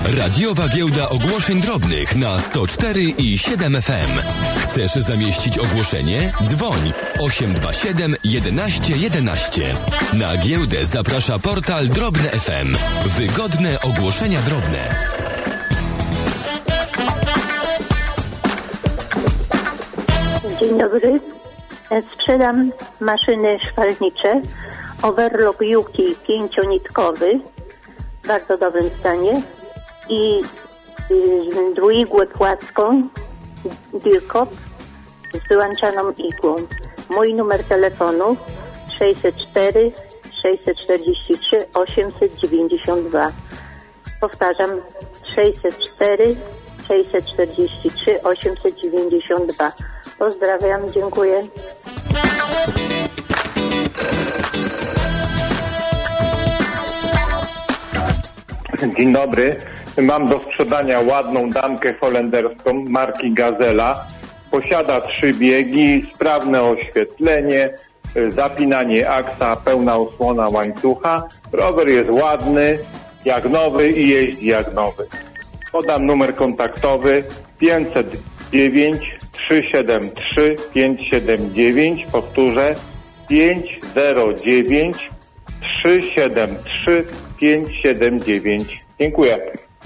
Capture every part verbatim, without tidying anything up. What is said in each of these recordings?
Radiowa Giełda Ogłoszeń Drobnych na sto cztery i siedem F M. Chcesz zamieścić ogłoszenie? Dzwoń osiem dwa siedem jedenaście jedenaście. Na giełdę zaprasza portal Drobne F M. Wygodne ogłoszenia drobne. Dzień dobry. Sprzedam maszyny szwalnicze Overlock Juki pięcionitkowy w bardzo dobrym stanie i y, dwuigłę płaską Dirkop z wyłączaną igłą. Mój numer telefonu sześćset cztery sześćset czterdzieści trzy osiemset dziewięćdziesiąt dwa. Powtarzam, sześćset cztery sześćset czterdzieści trzy osiemset dziewięćdziesiąt dwa. Pozdrawiam, dziękuję. Dzień dobry. Mam do sprzedania ładną damkę holenderską marki Gazela. Posiada trzy biegi, sprawne oświetlenie, zapinanie aksa, pełna osłona łańcucha. Rower jest ładny, jak nowy i jeździ jak nowy. Podam numer kontaktowy pięćset dziewięć trzysta siedemdziesiąt trzy pięćset siedemdziesiąt dziewięć. Powtórzę pięćset dziewięć trzysta siedemdziesiąt trzy pięćset siedemdziesiąt dziewięć. Dziękuję.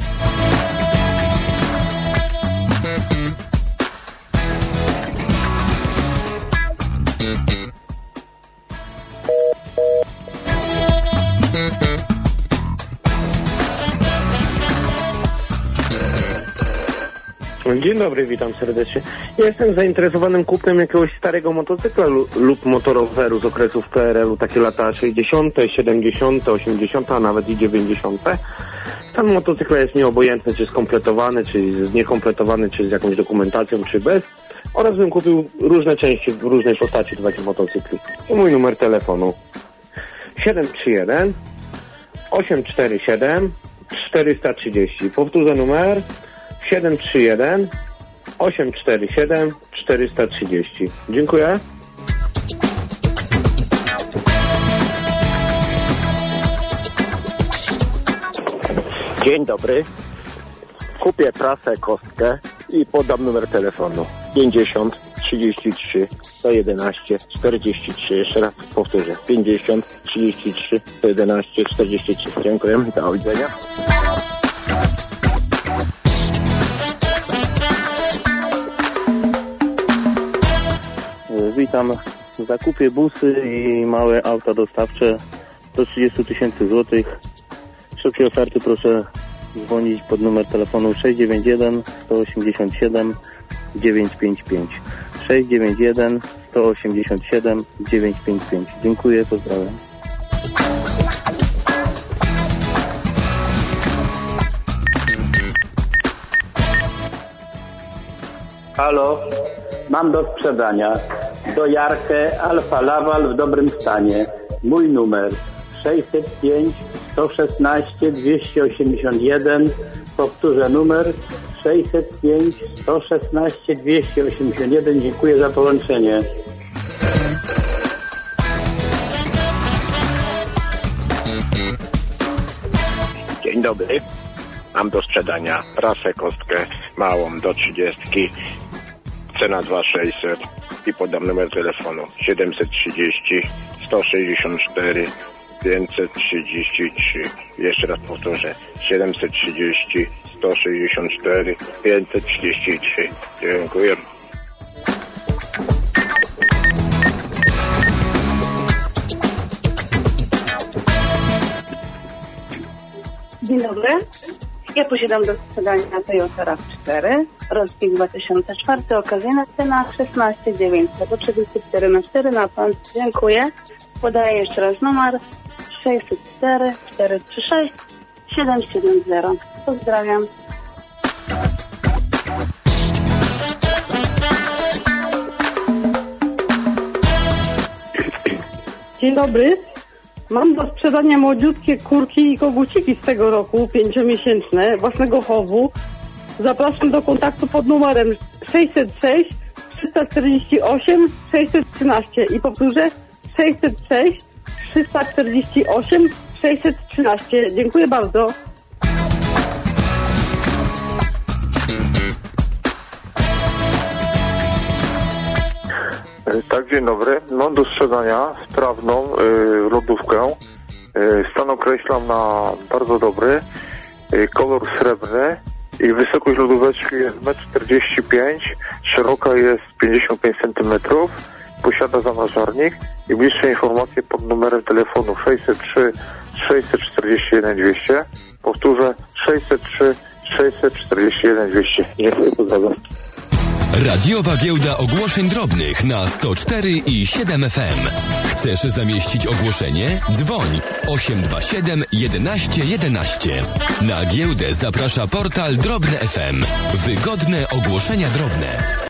Dzień dobry, witam serdecznie. Ja jestem zainteresowanym kupnem jakiegoś starego motocykla lub motoroweru z okresów P R L u, takie lata sześćdziesiąte, siedemdziesiąte, osiemdziesiąte, a nawet i dziewięćdziesiąte. Ten motocykl jest nieobojętny, czy skompletowany, czy niekompletowany, czy z jakąś dokumentacją, czy bez. Oraz bym kupił różne części w różnej postaci do takich motocykli. I mój numer telefonu siedem trzy jeden osiem cztery siedem czterysta trzydzieści. Powtórzę numer siedem trzy jeden osiem cztery siedem czterysta trzydzieści. Dziękuję. Dzień dobry. Kupię prasę, kostkę i podam numer telefonu pięćdziesiąt trzydzieści trzy sto jedenaście czterdzieści trzy. Jeszcze raz powtórzę. pięćdziesiąt trzydzieści trzy sto jedenaście czterdzieści trzy. Dziękuję. Do widzenia. Witam. Zakupię busy i małe auta dostawcze do trzydzieści tysięcy złotych. Szybkie oferty proszę dzwonić pod numer telefonu sześć dziewięć jeden sto osiemdziesiąt siedem dziewięćset pięćdziesiąt pięć. sześć dziewięć jeden sto osiemdziesiąt siedem dziewięćset pięćdziesiąt pięć. Dziękuję, pozdrawiam. Halo, mam do sprzedania dojarkę Alfa Laval w dobrym stanie. Mój numer sześćset pięć sto szesnaście dwieście osiemdziesiąt jeden. Powtórzę numer sześćset pięć sto szesnaście dwieście osiemdziesiąt jeden. Dziękuję za połączenie. Dzień dobry. Mam do sprzedania prasę, kostkę małą do trzydziestki. Cena dwa tysiące sześćset i podam numer telefonu siedemset trzydzieści sto sześćdziesiąt cztery pięćset trzydzieści trzy. Jeszcze raz powtórzę siedemset trzydzieści sto sześćdziesiąt cztery pięćset trzydzieści trzy. Dziękuję. Dzień dobry. Ja posiadam do sprzedania Toyota RAV cztery, rocznik dwa tysiące czwarty, okazyjna cena szesnaście tysięcy dziewięćset, trzydzieści cztery na cztery na pan. Dziękuję. Podaję jeszcze raz numer sześćset cztery czterysta trzydzieści sześć siedem siedem zero. Pozdrawiam. Dzień dobry. Mam do sprzedania młodziutkie kurki i koguciki z tego roku, pięciomiesięczne, własnego chowu. Zapraszam do kontaktu pod numerem sześćset sześć trzysta czterdzieści osiem sześćset trzynaście i powtórzę sześćset sześć trzysta czterdzieści osiem sześćset trzynaście. Dziękuję bardzo. Dzień dobry. Mam do sprzedania sprawną y, lodówkę. Y, stan określam na bardzo dobry. Y, kolor srebrny i wysokość lodóweczki jest metr czterdzieści pięć, szeroka jest pięćdziesiąt pięć centymetrów. Posiada zamrażarnik i bliższe informacje pod numerem telefonu sześćset trzy sześćset czterdzieści jeden dwieście. Powtórzę sześćset trzy sześćset czterdzieści jeden dwieście. Dziękuję, pozdrawiam. Radiowa Giełda Ogłoszeń Drobnych na sto cztery i siedem F M. Chcesz zamieścić ogłoszenie? Dzwoń osiem dwa siedem jedenaście jedenaście. Na giełdę zaprasza portal Drobne F M. Wygodne ogłoszenia drobne.